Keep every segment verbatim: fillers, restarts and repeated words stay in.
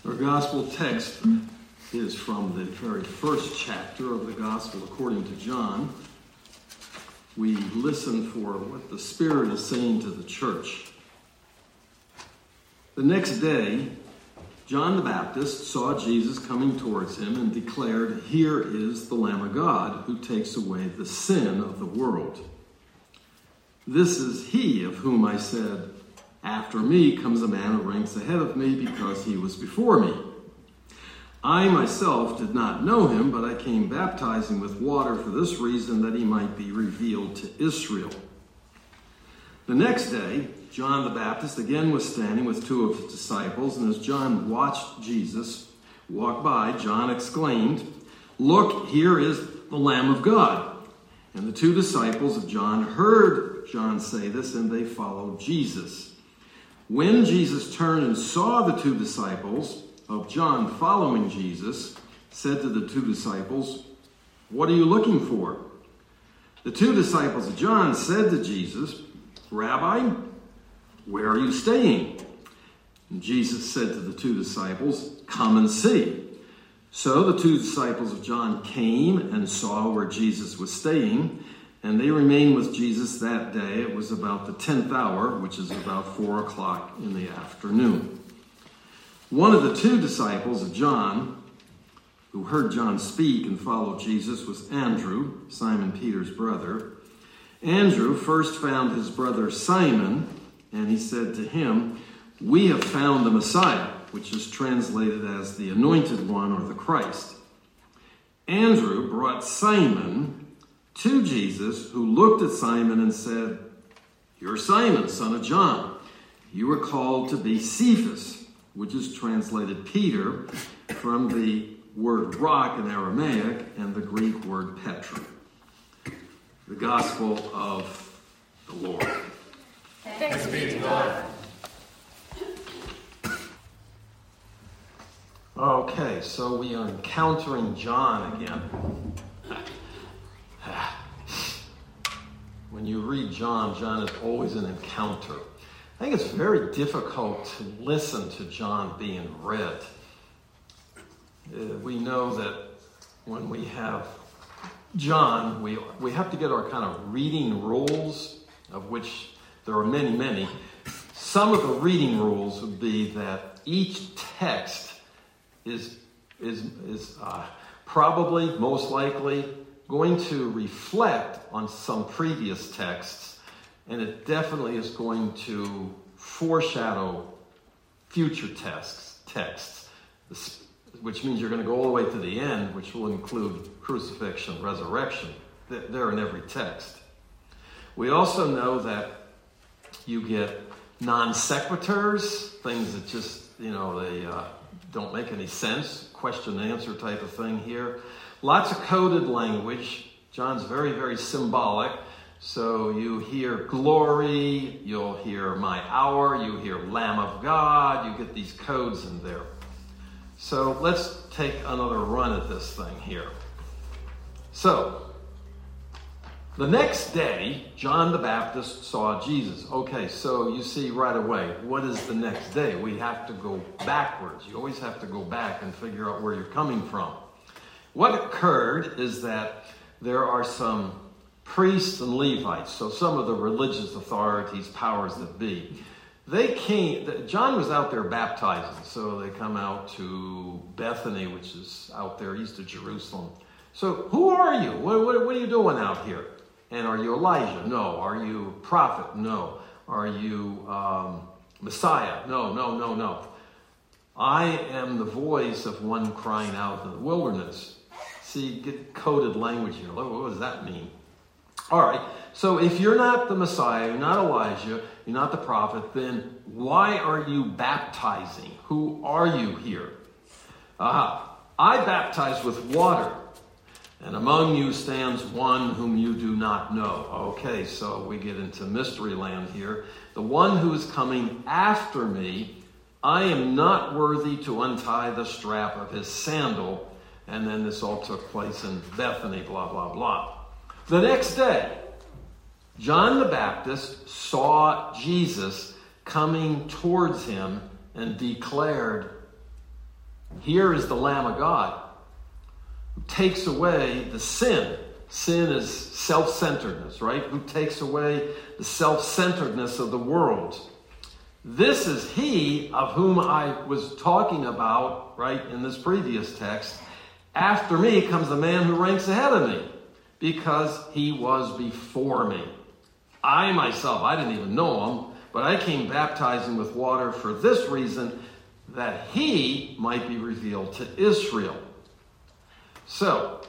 Our gospel text is from the very first chapter of the gospel according to John. We listen for what the Spirit is saying to the church. The next day, John the Baptist saw Jesus coming towards him and declared, "Here is the Lamb of God who takes away the sin of the world. This is he of whom I said, 'After me comes a man who ranks ahead of me because he was before me.' I myself did not know him, but I came baptizing with water for this reason, that he might be revealed to Israel." The next day, John the Baptist again was standing with two of his disciples, and as John watched Jesus walk by, John exclaimed, "Look, here is the Lamb of God." And the two disciples of John heard John say this, and they followed Jesus. When Jesus turned and saw the two disciples of John following Jesus, said to the two disciples, "What are you looking for?" The two disciples of John said to Jesus, "Rabbi, where are you staying?" And Jesus said to the two disciples, "Come and see." So the two disciples of John came and saw where Jesus was staying, and they remained with Jesus that day. It was about the tenth hour, which is about four o'clock in the afternoon. One of the two disciples of John, who heard John speak and followed Jesus, was Andrew, Simon Peter's brother. Andrew first found his brother Simon, and he said to him, "We have found the Messiah," which is translated as the Anointed One or the Christ. Andrew brought Simon to Jesus, who looked at Simon and said, "You're Simon, son of John. You are called to be Cephas," which is translated Peter, from the word rock in Aramaic and the Greek word Petra. The Gospel of the Lord. Thanks be to God. Okay, so we are encountering John again. When you read John, John is always an encounter. I think it's very difficult to listen to John being read. Uh, we know that when we have John, we we have to get our kind of reading rules, of which there are many, many. Some of the reading rules would be that each text is is is uh, probably, most likely, going to reflect on some previous texts, and it definitely is going to foreshadow future texts, texts, which means you're going to go all the way to the end, which will include crucifixion, resurrection. They're in every text. We also know that you get non sequiturs, things that just, you know, they uh, don't make any sense, question and answer type of thing here. Lots of coded language. John's very, very symbolic. So you hear glory, you'll hear my hour, you hear Lamb of God, you get these codes in there. So let's take another run at this thing here. So, the next day, John the Baptist saw Jesus. Okay, so you see right away, what is the next day? We have to go backwards. You always have to go back and figure out where you're coming from. What occurred is that there are some priests and Levites, so some of the religious authorities, powers that be. They came, John was out there baptizing, so they come out to Bethany, which is out there east of Jerusalem. So who are you? What, what, what are you doing out here? And are you Elijah? No. Are you prophet? No. Are you um, Messiah? No, no, no, no. I am the voice of one crying out in the wilderness. See, get coded language here. What does that mean? All right, so if you're not the Messiah, you're not Elijah, you're not the prophet, then why are you baptizing? Who are you here? Aha, I baptize with water, and among you stands one whom you do not know. Okay, so we get into mystery land here. The one who is coming after me, I am not worthy to untie the strap of his sandal. And then this all took place in Bethany, blah, blah, blah. The next day, John the Baptist saw Jesus coming towards him and declared, Here is the Lamb of God who takes away the sin. Sin is self-centeredness, right? Who takes away the self-centeredness of the world. This is he of whom I was talking about, right, in this previous text. After me comes the man who ranks ahead of me, because he was before me. I myself, I didn't even know him, but I came baptizing with water for this reason, that he might be revealed to Israel. So,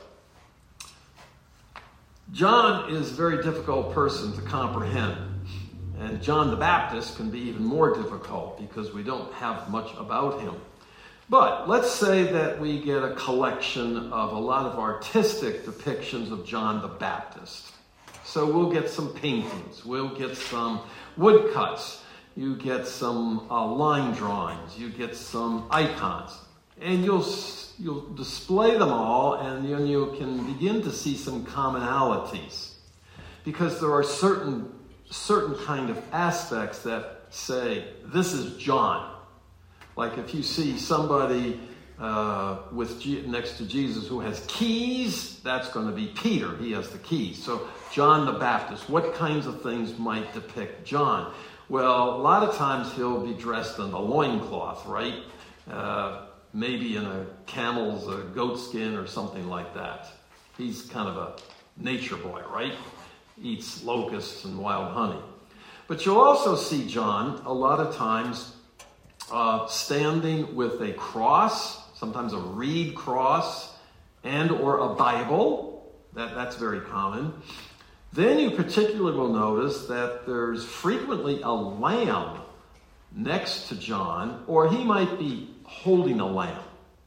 John is a very difficult person to comprehend. And John the Baptist can be even more difficult because we don't have much about him. But let's say that we get a collection of a lot of artistic depictions of John the Baptist. So we'll get some paintings, we'll get some woodcuts, you get some uh, line drawings, you get some icons, and you'll you'll display them all, and then you can begin to see some commonalities, because there are certain certain kind of aspects that say this is John. Like if you see somebody uh, with G- next to Jesus who has keys, that's going to be Peter. He has the keys. So John the Baptist, what kinds of things might depict John? Well, a lot of times he'll be dressed in a loincloth, right? Uh, maybe in a camel's a goat skin or something like that. He's kind of a nature boy, right? Eats locusts and wild honey. But you'll also see John a lot of times uh, standing with a cross, sometimes a reed cross, and or a Bible. That, that's very common. Then you particularly will notice that there's frequently a lamb next to John, or he might be holding a lamb.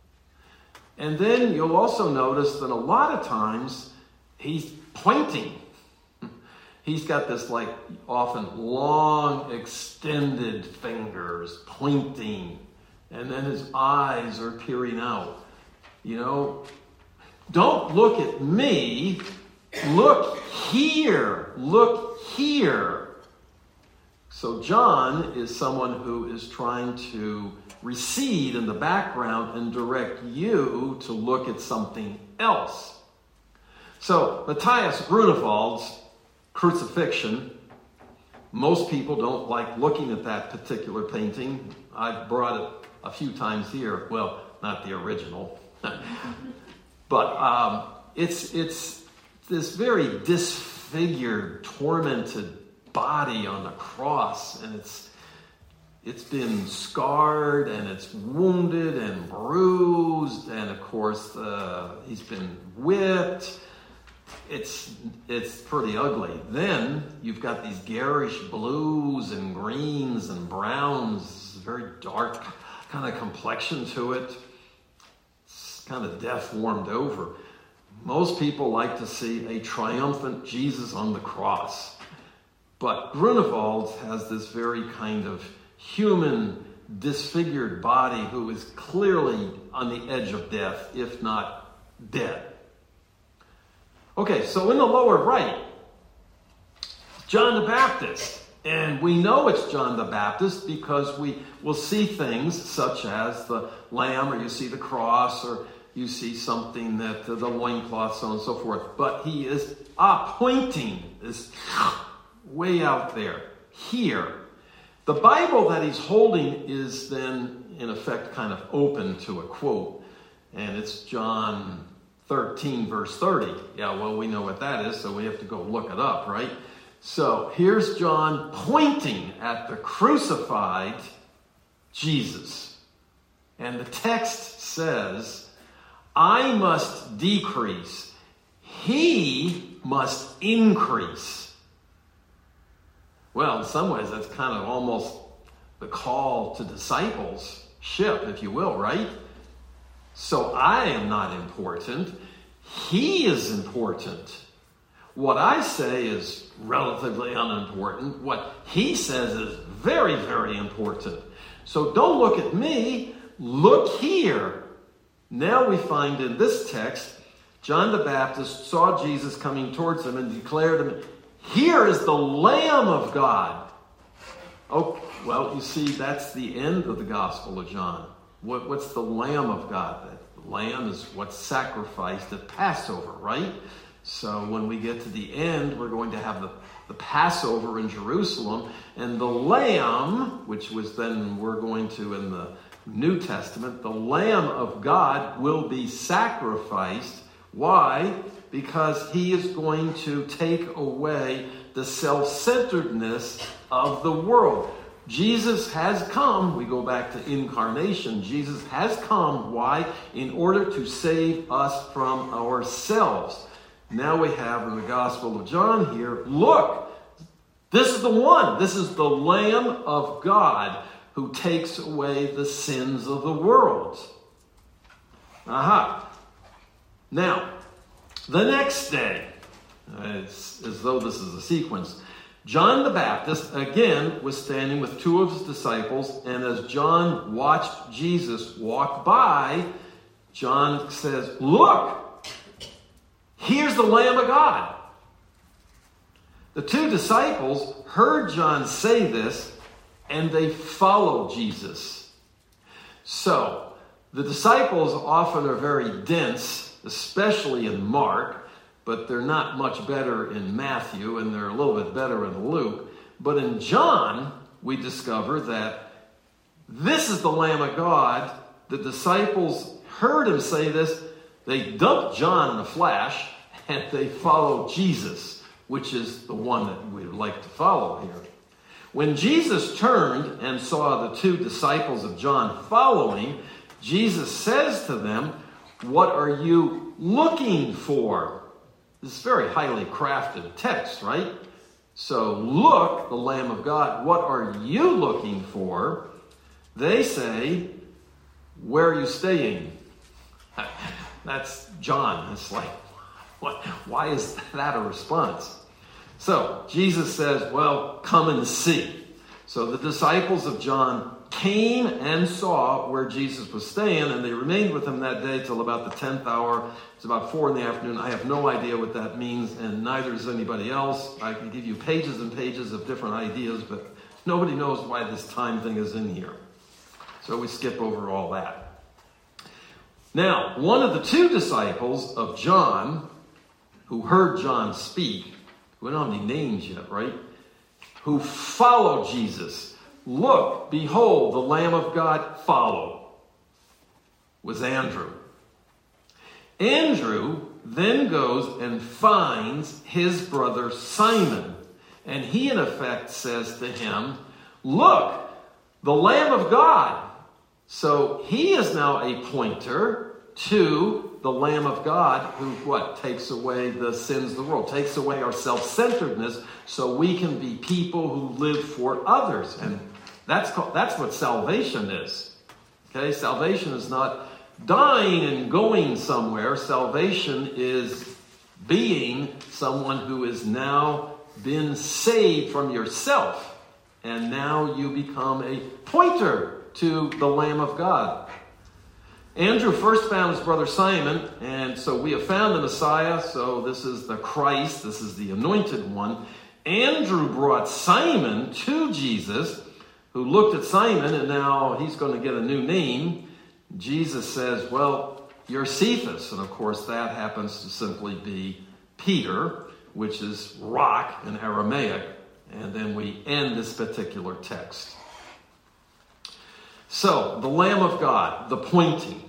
And then you'll also notice that a lot of times he's pointing. He's got this, like, often long, extended fingers pointing, and then his eyes are peering out. You know, don't look at me. Look here. Look here. So John is someone who is trying to recede in the background and direct you to look at something else. So Matthias Grunewald's Crucifixion, most people don't like looking at that particular painting. I've brought it a few times here. Well, not the original. But um, it's it's this very disfigured, tormented body on the cross, and it's it's been scarred, and it's wounded and bruised, and of course uh, he's been whipped. It's it's pretty ugly. Then you've got these garish blues and greens and browns, very dark kind of complexion to it. It's kind of death warmed over. Most people like to see a triumphant Jesus on the cross. But Grunewald has this very kind of human, disfigured body who is clearly on the edge of death, if not dead. Okay, so in the lower right, John the Baptist. And we know it's John the Baptist because we will see things such as the lamb, or you see the cross, or you see something that uh, the loincloth, so on and so forth. But he is ah, pointing, is way out there, here. The Bible that he's holding is then, in effect, kind of open to a quote. And it's John thirteen, verse thirty. Yeah, well, we know what that is, so we have to go look it up, right? So here's John pointing at the crucified Jesus. And the text says, I must decrease, he must increase. Well, in some ways, that's kind of almost the call to discipleship, if you will, right? So I am not important. He is important. What I say is relatively unimportant. What he says is very, very important. So don't look at me. Look here. Now we find in this text, John the Baptist saw Jesus coming towards him and declared to him, here is the Lamb of God. Oh, well, you see, that's the end of the Gospel of John. What, what's the Lamb of God? The lamb is what's sacrificed at Passover, right? So when we get to the end, we're going to have the, the Passover in Jerusalem, and the Lamb, which was then we're going to in the New Testament, the Lamb of God will be sacrificed. Why? Because he is going to take away the self-centeredness of the world. Jesus has come, we go back to incarnation, Jesus has come, why? In order to save us from ourselves. Now we have in the Gospel of John here, look, this is the one, this is the Lamb of God who takes away the sins of the world. Aha. Now, the next day, it's as though this is a sequence, John the Baptist, again, was standing with two of his disciples, and as John watched Jesus walk by, John says, look, here's the Lamb of God. The two disciples heard John say this, and they followed Jesus. So, the disciples often are very dense, especially in Mark, but they're not much better in Matthew, and they're a little bit better in Luke. But in John, we discover that this is the Lamb of God. The disciples heard him say this. They dumped John in a flash, and they followed Jesus, which is the one that we'd like to follow here. When Jesus turned and saw the two disciples of John following, Jesus says to them, "What are you looking for?" This is a very highly crafted text, right? So, look, the Lamb of God, what are you looking for? They say, where are you staying? That's John. It's like, what? Why is that a response? So, Jesus says, well, come and see. So the disciples of John came and saw where Jesus was staying, and they remained with him that day till about the tenth hour. It's about four in the afternoon. I have no idea what that means, and neither does anybody else. I can give you pages and pages of different ideas, but nobody knows why this time thing is in here. So we skip over all that. Now, one of the two disciples of John, who heard John speak, we don't have any names yet, right? Who followed Jesus. Look, behold, the Lamb of God followed, was Andrew. Andrew then goes and finds his brother Simon. And he, in effect, says to him, look, the Lamb of God. So he is now a pointer to the Lamb of God who, what, takes away the sins of the world, takes away our self-centeredness so we can be people who live for others. And that's called, that's what salvation is. Okay, salvation is not dying and going somewhere. Salvation is being someone who has now been saved from yourself. And now you become a pointer to the Lamb of God. Andrew first found his brother Simon, and so we have found the Messiah, so this is the Christ, this is the anointed one. Andrew brought Simon to Jesus, who looked at Simon, and now he's going to get a new name. Jesus says, well, you're Cephas, and of course that happens to simply be Peter, which is rock in Aramaic, and then we end this particular text. So, the Lamb of God, the pointing.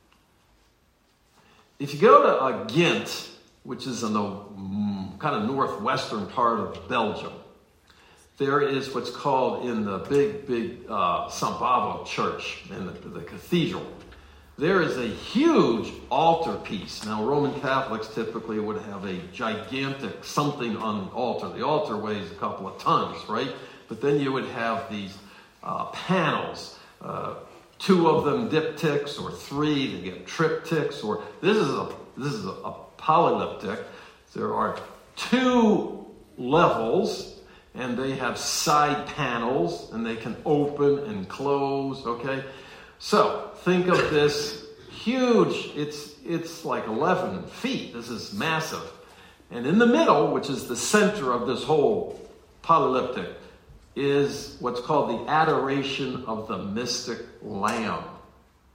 If you go to uh, Ghent, which is in the mm, kind of northwestern part of Belgium, there is what's called in the big, big uh, Saint Bavo church, in the, the cathedral, there is a huge altarpiece. Now, Roman Catholics typically would have a gigantic something on the altar. The altar weighs a couple of tons, right? But then you would have these uh, panels. Uh, two of them diptychs, or three, they get triptychs, or this is a this is a, a polyleptic. There are two levels, and they have side panels, and they can open and close. Okay, so think of this huge. It's it's like eleven feet. This is massive, and in the middle, which is the center of this whole polyleptic, is what's called the adoration of the mystic lamb.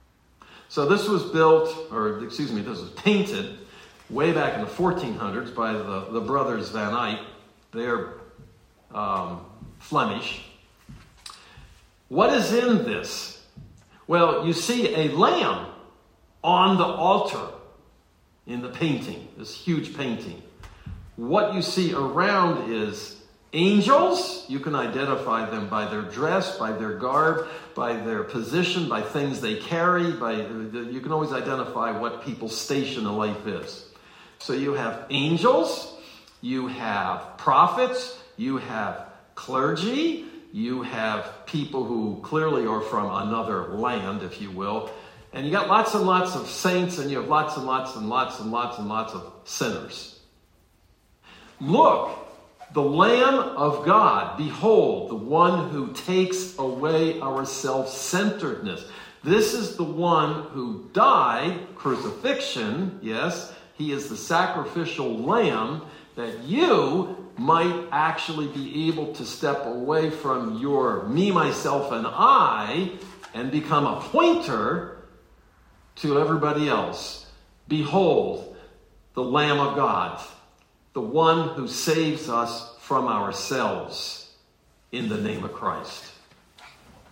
So this was built, or excuse me, this was painted way back in the fourteen hundreds by the, the brothers Van Eyck. They're um, Flemish. What is in this? Well, you see a lamb on the altar in the painting, this huge painting. What you see around is angels. You can identify them by their dress, by their garb, by their position, by things they carry. By you can always identify what people's station in life is. So you have angels, you have prophets, you have clergy, you have people who clearly are from another land, if you will. And you got lots and lots of saints, and you have lots and lots and lots and lots and lots of sinners. Look, the Lamb of God, behold, the one who takes away our self-centeredness. This is the one who died, crucifixion, yes, he is the sacrificial lamb, that you might actually be able to step away from your me, myself, and I and become a pointer to everybody else. Behold, the Lamb of God, the one who saves us from ourselves in the name of Christ.